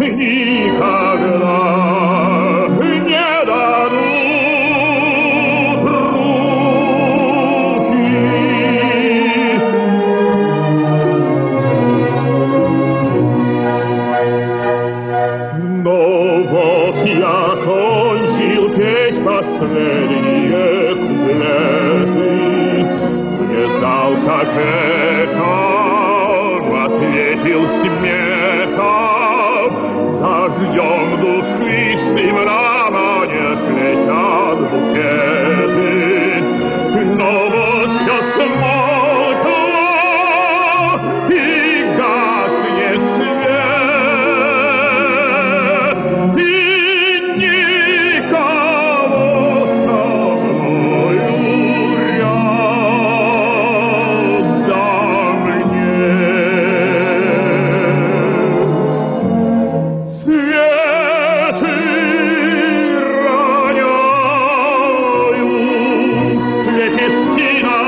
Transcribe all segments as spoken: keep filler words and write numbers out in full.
никогда не дадут руки. Но вот я кончил петь последние куплеты, мне зал как эхо ответил смехом, дождем душистым ранее летят букеты. Но вот все смолкло, и гаснет свет, и никого со мною рядом нет. Цветы роняют лепестки на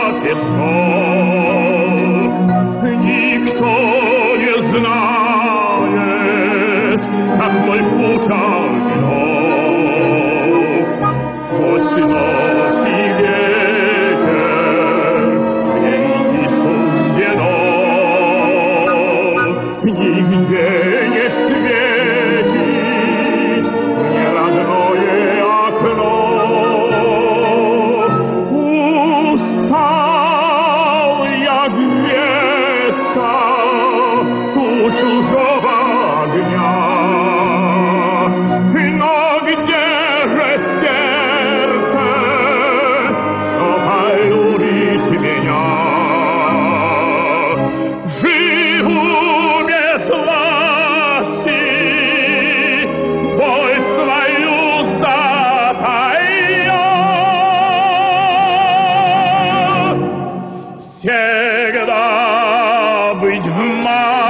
песок. Никто не знает, как мой путь одинок. Сквозь ночь и ветер мне идти суждено. Нигде не светит мне родное окно. Устал я греться у чужого огня. Но где же сердце, что полюбит меня? Живу без власти, боль свою затая. Всегда быть в